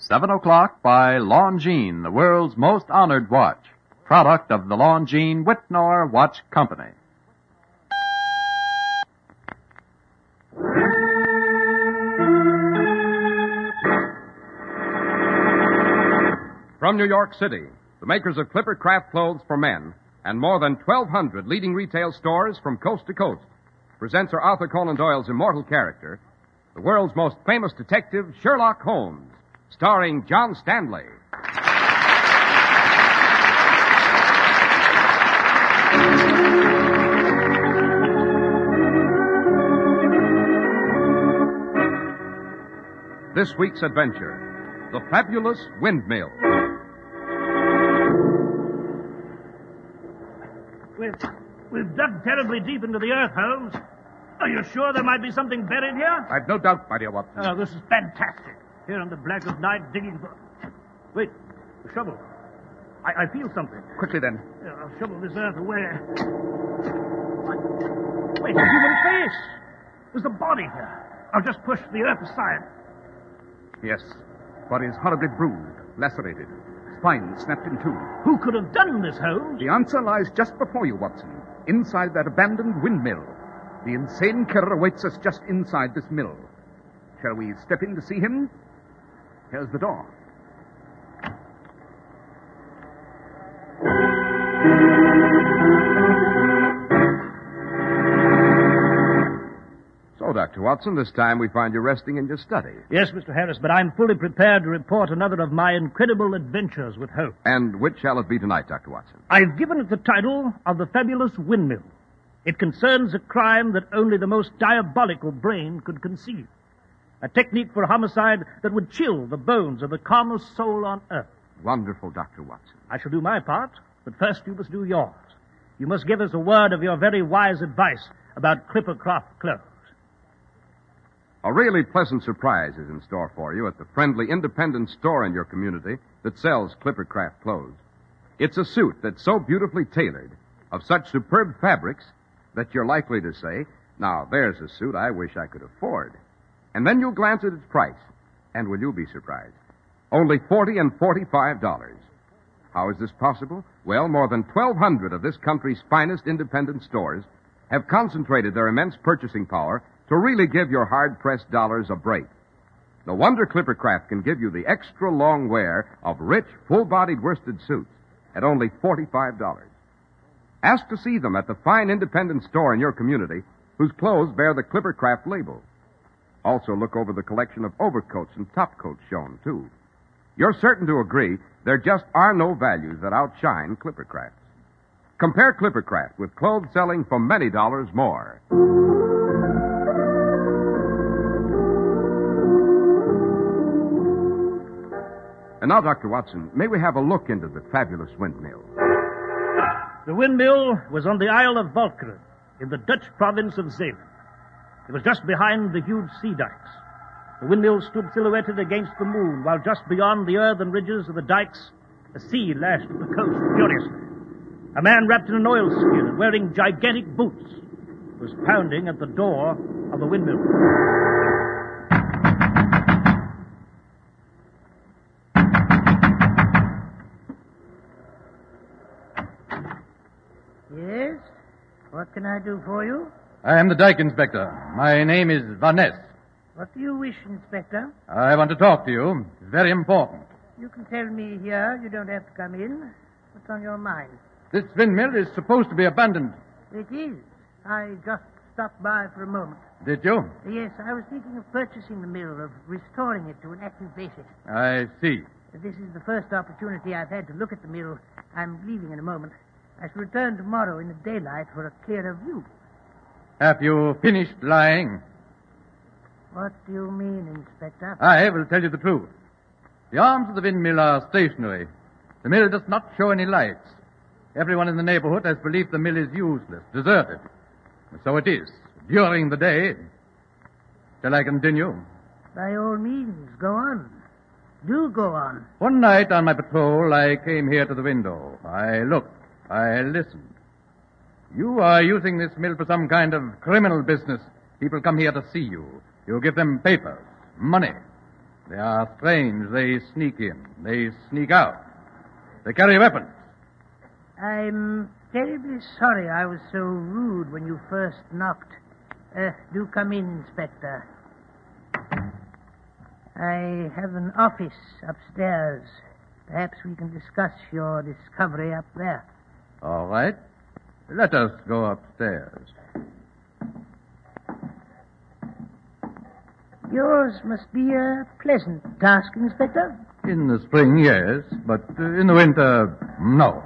7 o'clock by Longines, the world's most honored watch. Product of the Longines Whitnor Watch Company. From New York City, the makers of Clipper Craft clothes for men and more than 1,200 leading retail stores from coast to coast present Sir Arthur Conan Doyle's immortal character, the world's most famous detective, Sherlock Holmes, starring John Stanley. This week's adventure, The Fabulous Windmill. We've dug terribly deep into the earth, Holmes. Are you sure there might be something buried here? I've no doubt, my dear Watson. Oh, this is fantastic. Here in the black of night, digging for... Wait, the shovel. I feel something. Quickly, then. I'll shovel this earth away. What? Wait, a human face. There's a body here. I'll just push the earth aside. Yes, body is horribly bruised, lacerated. Spine snapped in two. Who could have done this, Holmes? The answer lies just before you, Watson. Inside that abandoned windmill. The insane killer awaits us just inside this mill. Shall we step in to see him? Here's the door. So, Dr. Watson, this time we find you resting in your study. Yes, Mr. Harris, but I'm fully prepared to report another of my incredible adventures with Holmes. And which shall it be tonight, Dr. Watson? I've given it the title of The Fabulous Windmill. It concerns a crime that only the most diabolical brain could conceive. A technique for homicide that would chill the bones of the calmest soul on earth. Wonderful, Dr. Watson. I shall do my part, but first you must do yours. You must give us a word of your very wise advice about Clippercraft clothes. A really pleasant surprise is in store for you at the friendly independent store in your community that sells Clippercraft clothes. It's a suit that's so beautifully tailored, of such superb fabrics, that you're likely to say, now there's a suit I wish I could afford. And then you'll glance at its price, and will you be surprised? Only $40 and $45. How is this possible? Well, more than 1,200 of this country's finest independent stores have concentrated their immense purchasing power to really give your hard-pressed dollars a break. No wonder Clippercraft can give you the extra long wear of rich, full-bodied worsted suits at only $45. Ask to see them at the fine independent store in your community whose clothes bear the Clippercraft label. Also look over the collection of overcoats and topcoats shown, too. You're certain to agree there just are no values that outshine Clippercraft's. Compare Clippercraft with clothes selling for many dollars more. And now, Dr. Watson, may we have a look into the fabulous windmill? The windmill was on the Isle of Walcheren, in the Dutch province of Zeeland. It was just behind the huge sea dikes. The windmill stood silhouetted against the moon, while just beyond the earthen ridges of the dikes, the sea lashed at the coast furiously. A man wrapped in an oilskin and wearing gigantic boots was pounding at the door of the windmill. Yes? What can I do for you? I am the dike inspector. My name is Van Ness. What do you wish, Inspector? I want to talk to you. It's very important. You can tell me here. You don't have to come in. What's on your mind? This windmill is supposed to be abandoned. It is. I just stopped by for a moment. Did you? Yes, I was thinking of purchasing the mill, of restoring it to an active basis. I see. This is the first opportunity I've had to look at the mill. I'm leaving in a moment. I shall return tomorrow in the daylight for a clearer view. Have you finished lying? What do you mean, Inspector? I will tell you the truth. The arms of the windmill are stationary. The mill does not show any lights. Everyone in the neighborhood has believed the mill is useless, deserted. And so it is, during the day. Shall I continue? By all means, go on. Do go on. One night on my patrol, I came here to the window. I looked. I listened. You are using this mill for some kind of criminal business. People come here to see you. You give them papers, money. They are strange. They sneak in. They sneak out. They carry weapons. I'm terribly sorry I was so rude when you first knocked. Do come in, Inspector. I have an office upstairs. Perhaps we can discuss your discovery up there. All right. Let us go upstairs. Yours must be a pleasant task, Inspector. In the spring, yes, but in the winter, no.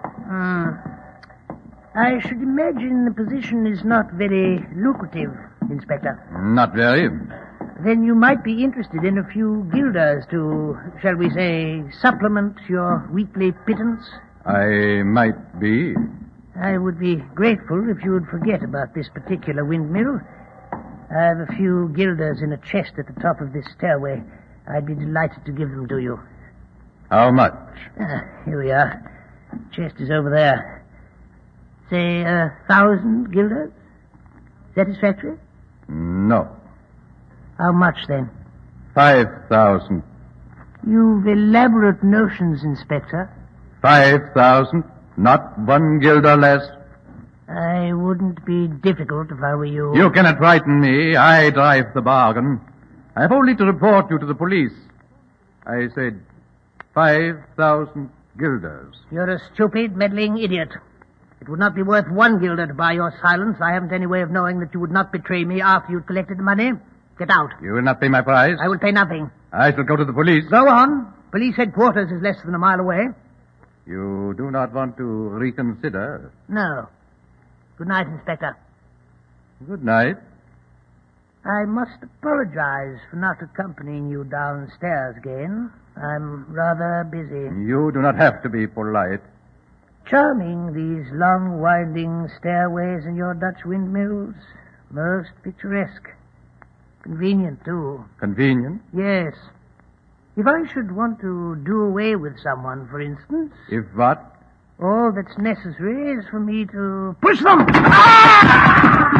I should imagine the position is not very lucrative, Inspector. Not very. Then you might be interested in a few guilders to, shall we say, supplement your weekly pittance. I might be. I would be grateful if you would forget about this particular windmill. I have a few guilders in a chest at the top of this stairway. I'd be delighted to give them to you. How much? Here we are. Chest is over there. Say 1,000 guilders? Satisfactory? No. How much, then? 5,000. You've elaborate notions, Inspector. 5,000. Not 1 guilder less. I wouldn't be difficult if I were you. You cannot frighten me. I drive the bargain. I have only to report you to the police. I said 5,000 guilders. You're a stupid, meddling idiot. It would not be worth 1 guilder to buy your silence. I haven't any way of knowing that you would not betray me after you'd collected the money. Get out. You will not pay my price? I will pay nothing. I shall go to the police. Go on. Police headquarters is less than a mile away. You do not want to reconsider? No. Good night, Inspector. Good night. I must apologize for not accompanying you downstairs again. I'm rather busy. You do not have to be polite. Charming, these long, winding stairways in your Dutch windmills. Most picturesque. Convenient, too. Convenient? Yes. If I should want to do away with someone, for instance... If what? All that's necessary is for me to... push them! Ah!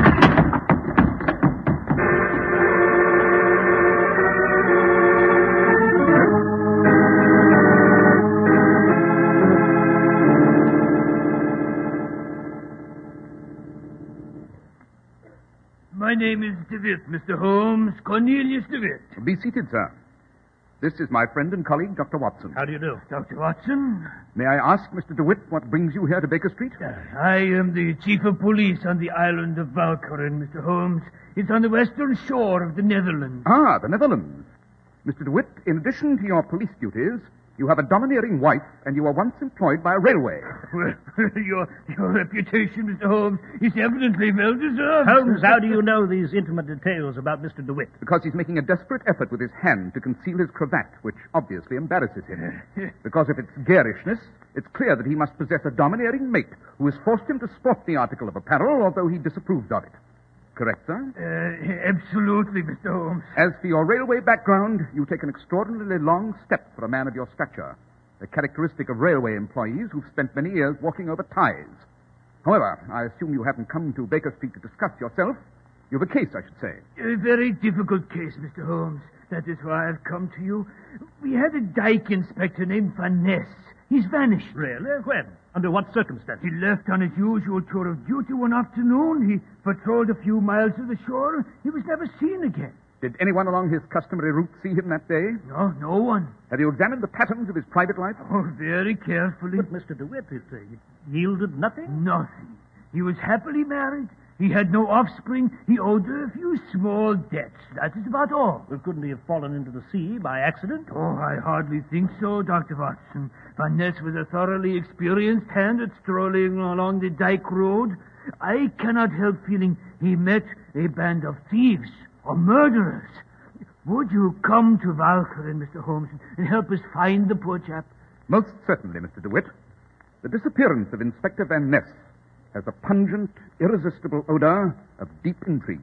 My name is DeWitt, Mr. Holmes. Cornelius DeWitt. Be seated, sir. This is my friend and colleague, Dr. Watson. How do you do? Dr. Watson? May I ask, Mr. DeWitt, what brings you here to Baker Street? I am the chief of police on the island of Walcheren, Mr. Holmes. It's on the western shore of the Netherlands. Ah, the Netherlands. Mr. DeWitt, in addition to your police duties, you have a domineering wife, and you were once employed by a railway. Well, your reputation, Mr. Holmes, is evidently well deserved. Holmes, how do you know these intimate details about Mr. DeWitt? Because he's making a desperate effort with his hand to conceal his cravat, which obviously embarrasses him. Because if it's garishness, it's clear that he must possess a domineering mate who has forced him to sport the article of apparel, although he disapproves of it. Correct, sir? Absolutely, Mr. Holmes. As for your railway background, you take an extraordinarily long step for a man of your stature, a characteristic of railway employees who've spent many years walking over ties. However, I assume you haven't come to Baker Street to discuss yourself. You've a case, I should say. A very difficult case, Mr. Holmes. That is why I've come to you. We had a dike inspector named Van Ness. He's vanished. Really? When? Under what circumstances? He left on his usual tour of duty one afternoon. He patrolled a few miles of the shore. He was never seen again. Did anyone along his customary route see him that day? No one. Have you examined the patterns of his private life? Oh, very carefully. But Mr. DeWitt, it yielded nothing? Nothing. He was happily married. He had no offspring. He owed a few small debts. That is about all. Well, couldn't he have fallen into the sea by accident? Oh, I hardly think so, Dr. Watson. Van Ness was a thoroughly experienced hand at strolling along the dike road. I cannot help feeling he met a band of thieves or murderers. Would you come to Walcheren, Mr. Holmes, and help us find the poor chap? Most certainly, Mr. DeWitt. The disappearance of Inspector Van Ness has a pungent, irresistible odor of deep intrigue.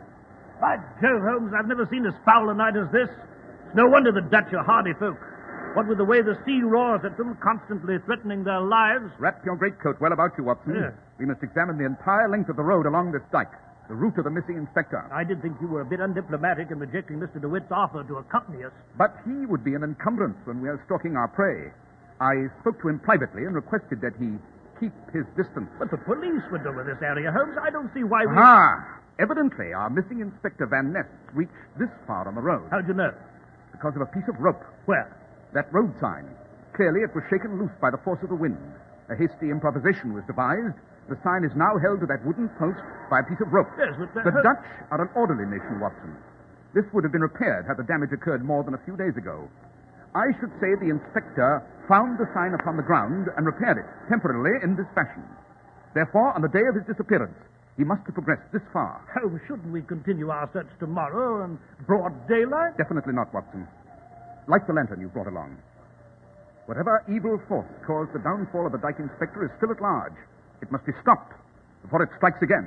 By Jove, Holmes, I've never seen as foul a night as this. It's no wonder the Dutch are hardy folk. What with the way the sea roars at them, constantly threatening their lives. Wrap your greatcoat well about you, Watson. Yes. We must examine the entire length of the road along this dike, the route of the missing inspector. I did think you were a bit undiplomatic in rejecting Mr. DeWitt's offer to accompany us. But he would be an encumbrance when we are stalking our prey. I spoke to him privately and requested that he keep his distance. But the police would know this area, Holmes. I don't see why we... Ah! Evidently, our missing Inspector Van Ness reached this far on the road. How'd you know? Because of a piece of rope. Where? That road sign. Clearly, it was shaken loose by the force of the wind. A hasty improvisation was devised. The sign is now held to that wooden post by a piece of rope. Yes, but The Dutch are an orderly nation, Watson. This would have been repaired had the damage occurred more than a few days ago. I should say the inspector found the sign upon the ground and repaired it, temporarily, in this fashion. Therefore, on the day of his disappearance, he must have progressed this far. Oh, shouldn't we continue our search tomorrow in broad daylight? Definitely not, Watson. Light the lantern you brought along. Whatever evil force caused the downfall of the dike inspector is still at large. It must be stopped before it strikes again.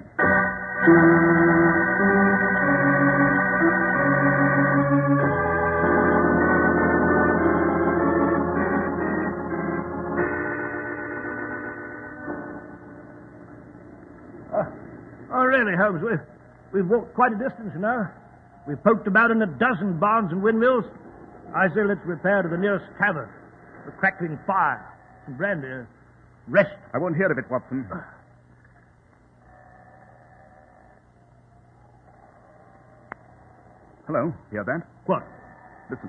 Oh, really, Holmes, we've walked quite a distance, you know. We've poked about in a dozen barns and windmills. I say let's repair to the nearest tavern. A crackling fire, some brandy, rest. I won't hear of it, Watson. Hello, hear that? What? Listen.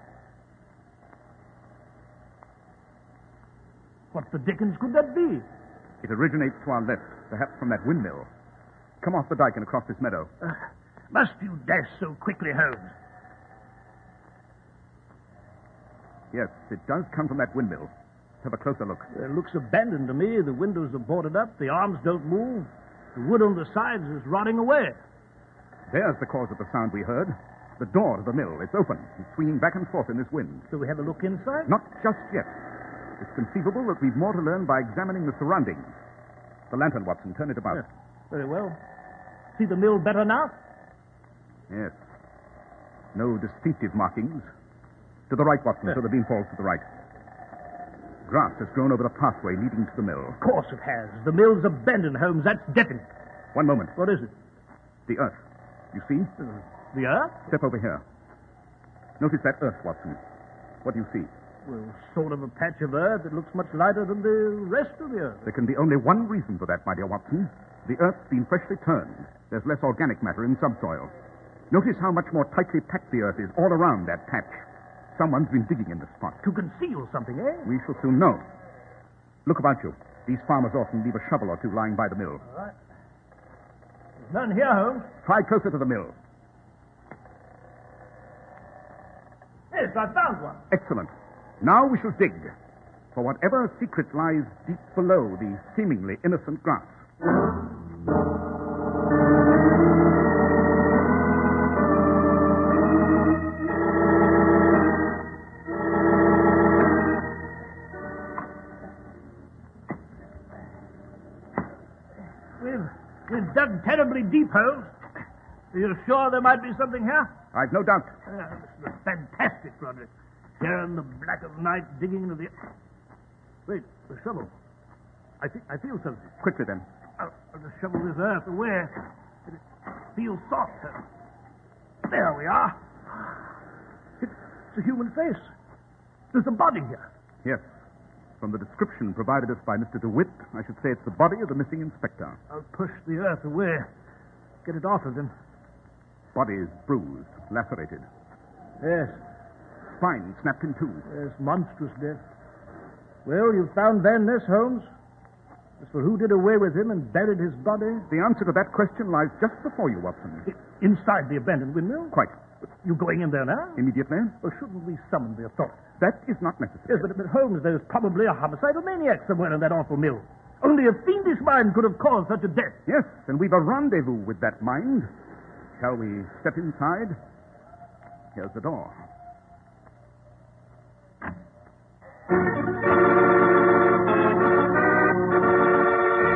What the dickens could that be? It originates to our left, perhaps from that windmill. Come off the dike and across this meadow. Must you dash so quickly, Holmes? Yes, it does come from that windmill. Let's have a closer look. It looks abandoned to me. The windows are boarded up. The arms don't move. The wood on the sides is rotting away. There's the cause of the sound we heard. The door to the mill. It's open. It's swinging back and forth in this wind. Shall we have a look inside? Not just yet. It's conceivable that we've more to learn by examining the surroundings. The lantern, Watson. Turn it about. Yes. Very well. See the mill better now? Yes. No distinctive markings. To the right, Watson, so the beam falls to the right. Grass has grown over the pathway leading to the mill. Of course it has. The mill's abandoned, Holmes. That's definite. One moment. What is it? The earth. You see? The earth? Step over here. Notice that earth, Watson. What do you see? Well, sort of a patch of earth that looks much lighter than the rest of the earth. There can be only one reason for that, my dear Watson. The earth's been freshly turned. There's less organic matter in subsoil. Notice how much more tightly packed the earth is all around that patch. Someone's been digging in the spot. To conceal something, eh? We shall soon know. Look about you. These farmers often leave a shovel or two lying by the mill. All right. There's none here, Holmes. Try closer to the mill. Yes, I found one. Excellent. Now we shall dig for whatever secret lies deep below the seemingly innocent grass. We've dug terribly deep, Holmes. Are you sure there might be something here? I've no doubt. This is a fantastic project. Here in the black of night, digging into the... Wait, the shovel. I feel something. Quickly, then. I'll just shovel this earth away. It feels soft. There we are. It's a human face. There's a body here. Yes. From the description provided us by Mr. DeWitt, I should say it's the body of the missing inspector. I'll push the earth away. Get it off of him. Body is bruised, lacerated. Yes. Spine snapped in two. Yes, monstrous death. Well, you've found Van Ness, Holmes. As for who did away with him and buried his body... The answer to that question lies just before you, Watson. Inside the abandoned windmill? Quite. You going in there now? Immediately? Or shouldn't we summon the authorities? That is not necessary. Yes, but Holmes, there's probably a homicidal maniac somewhere in that awful mill. Only a fiendish mind could have caused such a death. Yes, and we've a rendezvous with that mind. Shall we step inside? Here's the door.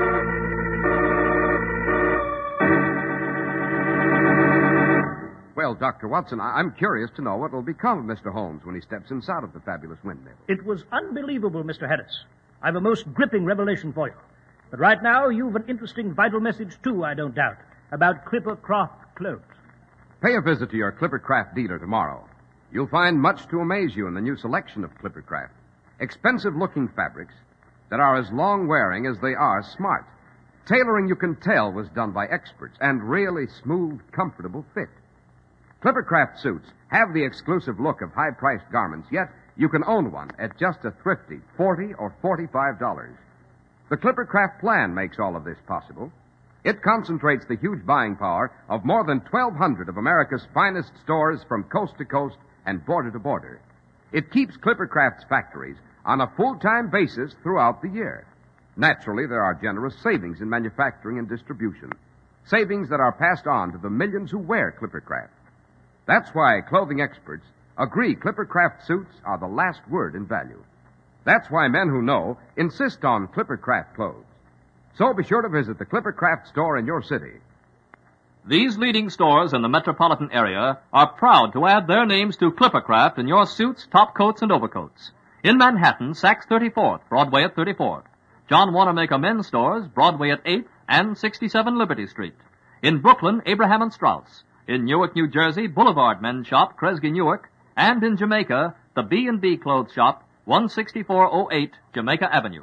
Well, Dr. Watson, I'm curious to know what will become of Mr. Holmes when he steps inside of the fabulous windmill. It was unbelievable, Mr. Harris. I've a most gripping revelation for you. But right now, you've an interesting, vital message, too, I don't doubt, about Clippercraft clothes. Pay a visit to your Clippercraft dealer tomorrow. You'll find much to amaze you in the new selection of Clippercraft. Expensive-looking fabrics that are as long-wearing as they are smart. Tailoring, you can tell, was done by experts, and really smooth, comfortable fit. Clippercraft suits have the exclusive look of high-priced garments, yet you can own one at just a thrifty $40 or $45. The Clippercraft plan makes all of this possible. It concentrates the huge buying power of more than 1,200 of America's finest stores from coast to coast and border to border. It keeps Clippercraft's factories on a full-time basis throughout the year. Naturally, there are generous savings in manufacturing and distribution. Savings that are passed on to the millions who wear Clippercraft. That's why clothing experts agree Clippercraft suits are the last word in value. That's why men who know insist on Clippercraft clothes. So be sure to visit the Clippercraft store in your city. These leading stores in the metropolitan area are proud to add their names to Clippercraft in your suits, top coats, and overcoats. In Manhattan, Saks 34th, Broadway at 34th. John Wanamaker Men's Stores, Broadway at 8th and 67 Liberty Street. In Brooklyn, Abraham and Strauss. In Newark, New Jersey, Boulevard Men's Shop, Kresge Newark. And in Jamaica, the B&B Clothes Shop, 16408 Jamaica Avenue.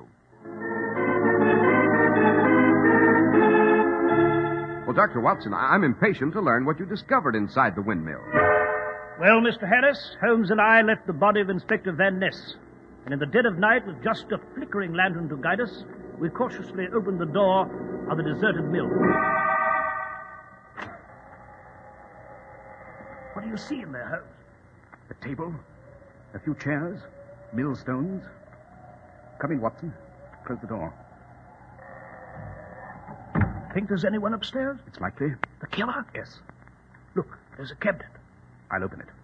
Well, Dr. Watson, I'm impatient to learn what you discovered inside the windmill. Well, Mr. Harris, Holmes and I left the body of Inspector Van Ness. And in the dead of night, with just a flickering lantern to guide us, we cautiously opened the door of the deserted mill. What do you see in there, Holmes? A table, a few chairs, millstones. Come in, Watson. Close the door. Think there's anyone upstairs? It's likely. The killer? Yes. Look, there's a cabinet. I'll open it.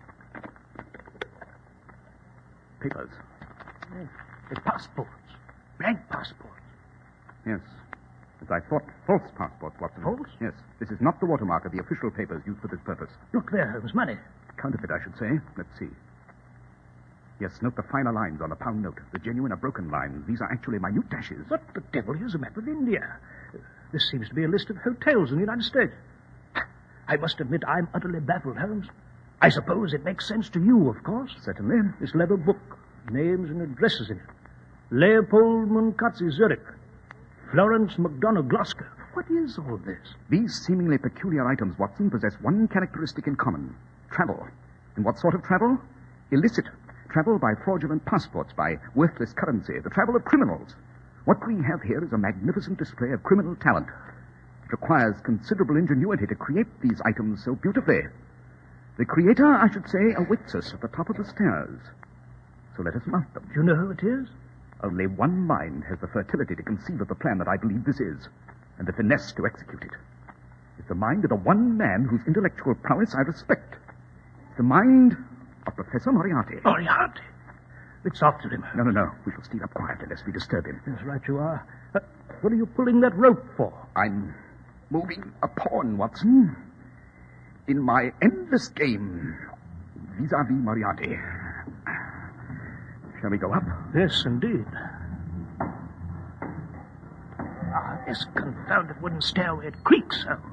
Papers. The passports. Blank passports. Yes. As I thought, false passports, Watson. False? Yes. This is not the watermark of the official papers used for this purpose. Look there, Holmes. Money. Counterfeit, I should say. Let's see. Yes, note the finer lines on the pound note. The genuine are broken lines. These are actually minute dashes. What the devil is a map of India? This seems to be a list of hotels in the United States. I must admit I'm utterly baffled, Holmes. I suppose it makes sense to you, of course. Certainly. This leather book, names and addresses in it. Leopold Munkatzi, Zurich. Florence McDonough, Glasgow. What is all this? These seemingly peculiar items, Watson, possess one characteristic in common. Travel. And what sort of travel? Illicit. Travel by fraudulent passports, by worthless currency. The travel of criminals. What we have here is a magnificent display of criminal talent. It requires considerable ingenuity to create these items so beautifully. The creator, I should say, awaits us at the top of the stairs. So let us mount them. Do you know who it is? Only one mind has the fertility to conceive of the plan that I believe this is, and the finesse to execute it. It's the mind of the one man whose intellectual prowess I respect. It's the mind of Professor Moriarty. Moriarty? It's after him. No. We shall steal up quietly lest we disturb him. That's right, you are. What are you pulling that rope for? I'm moving a pawn, Watson. In my endless game vis-a-vis Moriarty. Shall we go up? Yes, indeed. This confounded wooden stairway, it creaks so.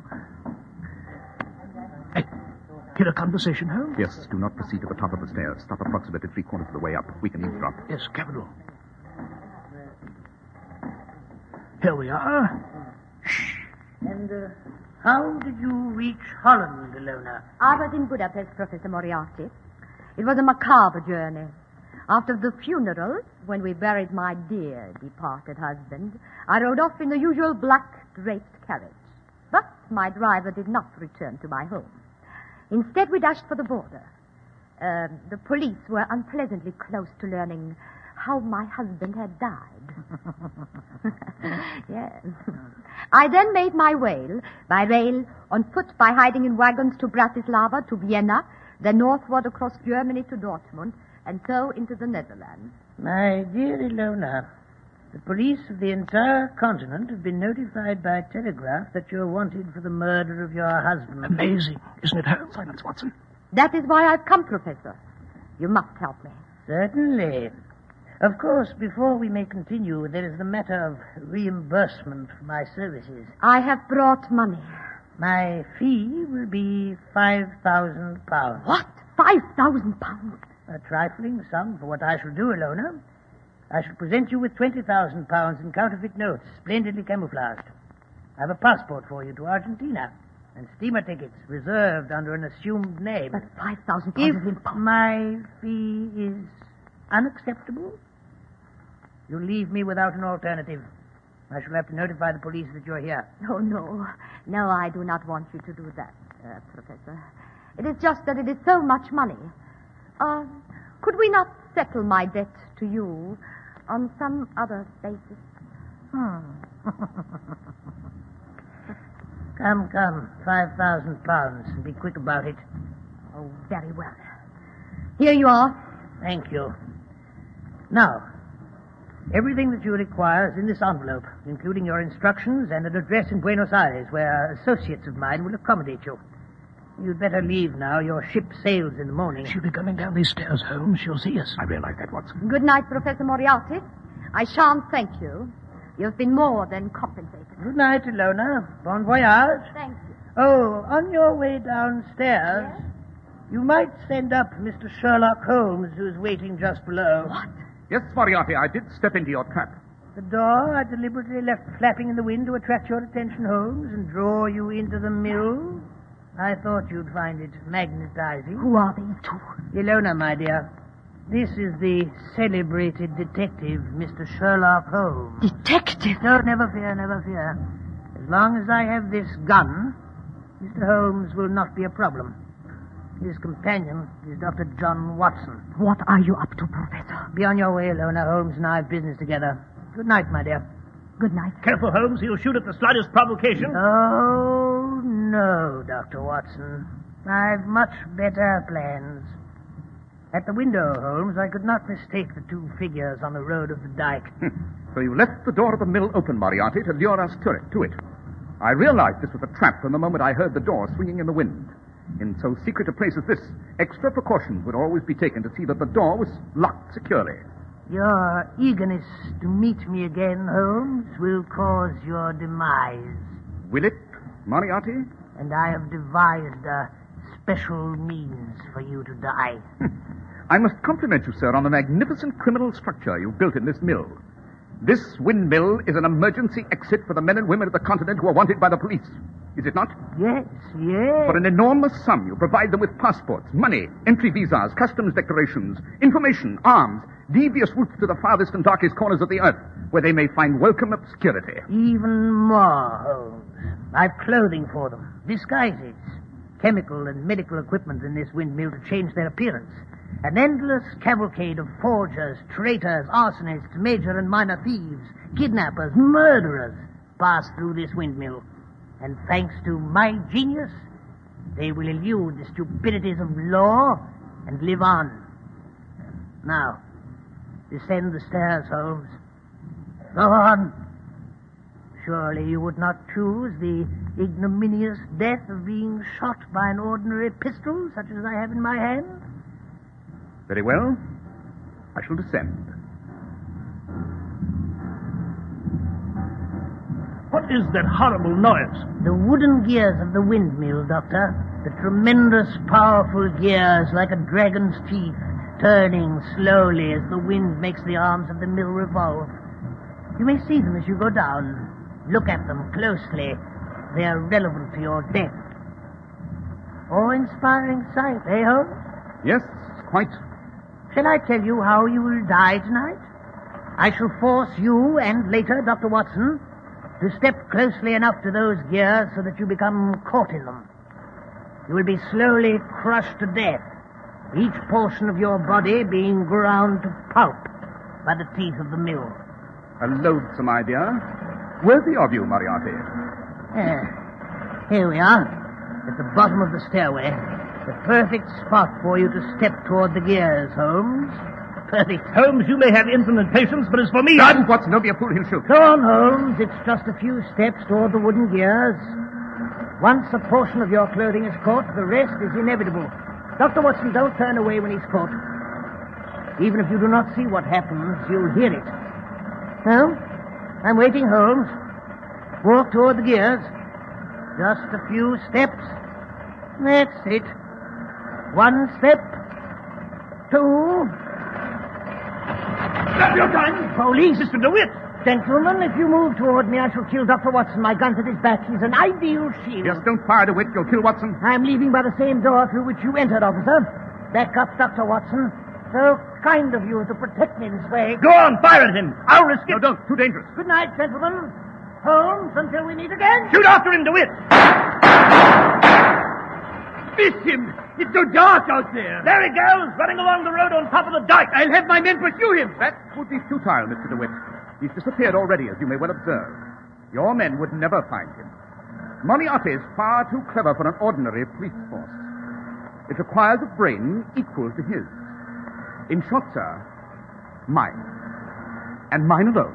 Hey, hear a conversation, Holmes? Yes, do not proceed to the top of the stairs. Stop approximately 3/4 of the way up. We can eavesdrop. Yes, capital. Here we are. And how did you reach Holland, Ilona? I was in Budapest, Professor Moriarty. It was a macabre journey. After the funeral, when we buried my dear departed husband, I rode off in the usual black draped carriage. But my driver did not return to my home. Instead, we dashed for the border. The police were unpleasantly close to learning how my husband had died. Yes. I then made my way, by rail, on foot, by hiding in wagons to Bratislava, to Vienna, then northward across Germany to Dortmund, and so into the Netherlands. My dear Ilona, the police of the entire continent have been notified by telegraph that you're wanted for the murder of your husband. Amazing, isn't it, Holmes? Silence, Watson. That is why I've come, Professor. You must help me. Certainly. Of course, before we may continue, there is the matter of reimbursement for my services. I have brought money. My fee will be £5,000. What? £5,000? A trifling sum for what I shall do, Ilona. I shall present you with £20,000 in counterfeit notes, splendidly camouflaged. I have a passport for you to Argentina, and steamer tickets reserved under an assumed name. But £5,000 If is impossible. my fee is unacceptable, you'll leave me without an alternative. I shall have to notify the police that you're here. Oh, no. No, I do not want you to do that, Professor. It is just that it is so much money. Could we not settle my debt to you on some other basis? Come, £5,000, and be quick about it. Oh, very well. Here you are. Thank you. Now, everything that you require is in this envelope, including your instructions and an address in Buenos Aires, where associates of mine will accommodate you. You'd better leave now. Your ship sails in the morning. She'll be coming down these stairs, Holmes. She'll see us. I realize that, Watson. Good night, Professor Moriarty. I shan't thank you. You've been more than compensated. Good night, Ilona. Bon voyage. Thank you. Oh, on your way downstairs, Yes? you might send up Mr. Sherlock Holmes, who's waiting just below. What? Yes, Moriarty, I did step into your trap. The door I deliberately left flapping in the wind to attract your attention, Holmes, and draw you into the mill. I thought you'd find it magnetizing. Who are these two? Ilona, my dear, this is the celebrated detective, Mr. Sherlock Holmes. Detective? No, never fear, never fear. As long as I have this gun, Mr. Holmes will not be a problem. His companion is Dr. John Watson. What are you up to, Professor? Be on your way, Ilona. Holmes and I have business together. Good night, my dear. Good night. Careful, Holmes. He'll shoot at the slightest provocation. Oh, no, Dr. Watson. I've much better plans. At the window, Holmes, I could not mistake the two figures on the road of the dike. So you left the door of the mill open, Moriarty, to lure us to it. I realized this was a trap from the moment I heard the door swinging in the wind. In so secret a place as this, extra precautions would always be taken to see that the door was locked securely. Your eagerness to meet me again, Holmes, will cause your demise. Will it, Moriarty? And I have devised a special means for you to die. I must compliment you, sir, on the magnificent criminal structure you've built in this mill. This windmill is an emergency exit for the men and women of the continent who are wanted by the police. Is it not? Yes. For an enormous sum, you provide them with passports, money, entry visas, customs declarations, information, arms, devious routes to the farthest and darkest corners of the earth, where they may find welcome obscurity. Even more, Holmes. I've clothing for them, disguises, chemical and medical equipment in this windmill to change their appearance. An endless cavalcade of forgers, traitors, arsonists, major and minor thieves, kidnappers, murderers pass through this windmill. And thanks to my genius, they will elude the stupidities of law and live on. Now, descend the stairs, Holmes. Go on. Surely you would not choose the ignominious death of being shot by an ordinary pistol, such as I have in my hand? Very well. I shall descend. What is that horrible noise? The wooden gears of the windmill, Doctor. The tremendous, powerful gears like a dragon's teeth, turning slowly as the wind makes the arms of the mill revolve. You may see them as you go down. Look at them closely. They are relevant to your death. Awe-inspiring sight, eh, Holmes? Yes, quite. Shall I tell you how you will die tonight? I shall force you, and later Dr. Watson, to step closely enough to those gears so that you become caught in them. You will be slowly crushed to death, each portion of your body being ground to pulp by the teeth of the mill. A loathsome idea. Worthy of you, Moriarty. Here we are, at the bottom of the stairway. The perfect spot for you to step toward the gears, Holmes. Perfect. Holmes, you may have infinite patience, but as for me... Sergeant Watson, don't be a fool, he'll shoot. Go on, Holmes. It's just a few steps toward the wooden gears. Once a portion of your clothing is caught, the rest is inevitable. Dr. Watson, don't turn away when he's caught. Even if you do not see what happens, you'll hear it. No? I'm waiting, Holmes. Walk toward the gears. Just a few steps. That's it. One step. Two. Stop your gun! Police! Mr. DeWitt! Gentlemen, if you move toward me, I shall kill Dr. Watson. My gun's at his back. He's an ideal shield. Just don't fire, DeWitt. You'll kill Watson. I'm leaving by the same door through which you entered, officer. Back up, Dr. Watson. So kind of you to protect me this way. Go on, fire at him. I'll risk it. No, don't. Too dangerous. Good night, gentlemen. Holmes, until we meet again. Shoot after him, DeWitt! Miss him! It's so dark out there. There he goes, running along the road on top of the dike. I'll have my men pursue him. That would be futile, Mr. DeWitt. He's disappeared already, as you may well observe. Your men would never find him. Moriarty is far too clever for an ordinary police force. It requires a brain equal to his. In short, sir, mine. And mine alone.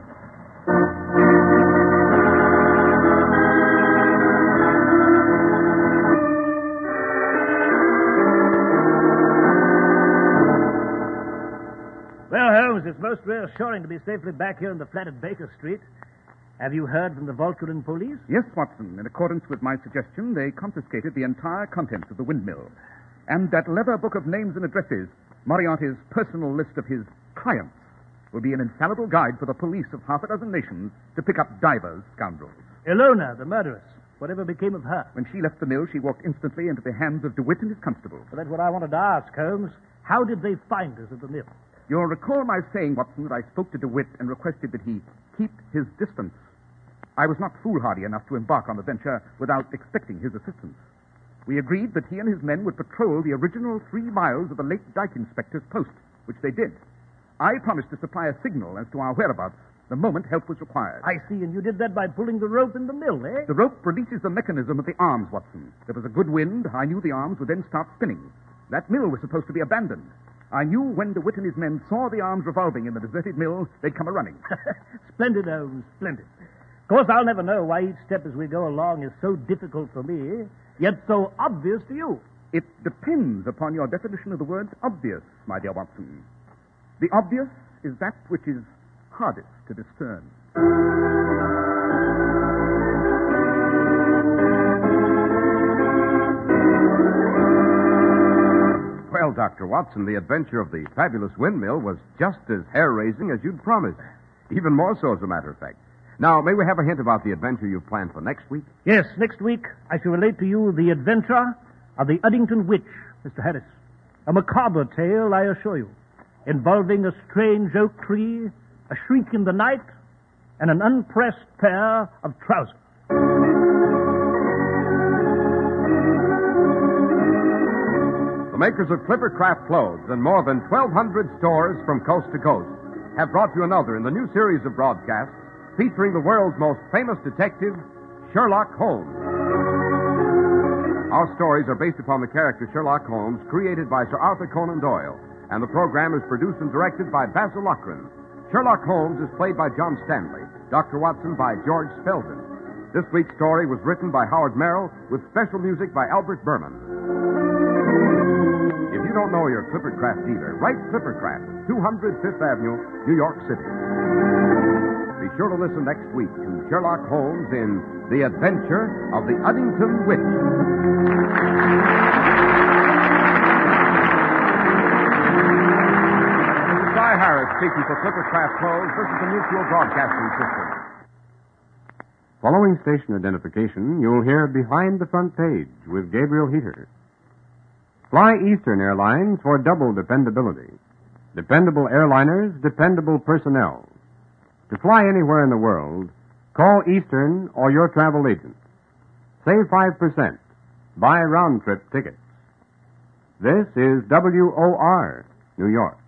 Well, Holmes, it's most reassuring to be safely back here in the flat at Baker Street. Have you heard from the Volcarin police? Yes, Watson. In accordance with my suggestion, they confiscated the entire contents of the windmill. And that leather book of names and addresses, Moriarty's personal list of his clients, will be an infallible guide for the police of half a dozen nations to pick up divers, scoundrels. Ilona, the murderess. Whatever became of her? When she left the mill, she walked instantly into the hands of DeWitt and his constable. Well, that's what I wanted to ask, Holmes. How did they find us at the mill? You'll recall my saying, Watson, that I spoke to DeWitt and requested that he keep his distance. I was not foolhardy enough to embark on the venture without expecting his assistance. We agreed that he and his men would patrol the original 3 miles of the late dike inspector's post, which they did. I promised to supply a signal as to our whereabouts the moment help was required. I see, and you did that by pulling the rope in the mill, eh? The rope releases the mechanism of the arms, Watson. There was a good wind. I knew the arms would then start spinning. That mill was supposed to be abandoned. I knew when DeWitt and his men saw the arms revolving in the deserted mill, they'd come a-running. Splendid, Holmes, splendid. Of course, I'll never know why each step as we go along is so difficult for me, yet so obvious to you. It depends upon your definition of the word obvious, my dear Watson. The obvious is that which is hardest to discern. Well, Dr. Watson, the adventure of the fabulous windmill was just as hair-raising as you'd promised. Even more so, as a matter of fact. Now, may we have a hint about the adventure you've planned for next week? Yes, next week I shall relate to you the adventure of the Uddington Witch, Mr. Harris. A macabre tale, I assure you, involving a strange oak tree, a shriek in the night, and an unpressed pair of trousers. The makers of Clipper Craft clothes and more than 1,200 stores from coast to coast have brought you another in the new series of broadcasts featuring the world's most famous detective, Sherlock Holmes. Our stories are based upon the character Sherlock Holmes, created by Sir Arthur Conan Doyle, and the program is produced and directed by Basil Lochran. Sherlock Holmes is played by John Stanley, Dr. Watson by George Spelton. This week's story was written by Howard Merrill with special music by Albert Berman. If you don't know your Clipper Craft dealer, write Clipper Craft, 200 Fifth Avenue, New York City. Be sure to listen next week to Sherlock Holmes in The Adventure of the Uddington Witch. This is Cy Harris speaking for Clipper Craft Clothes. This is the Mutual Broadcasting System. Following station identification, you'll hear Behind the Front Page with Gabriel Heater. Fly Eastern Airlines for double dependability. Dependable airliners, dependable personnel. To fly anywhere in the world, call Eastern or your travel agent. Save 5%. Buy round-trip tickets. This is WOR, New York.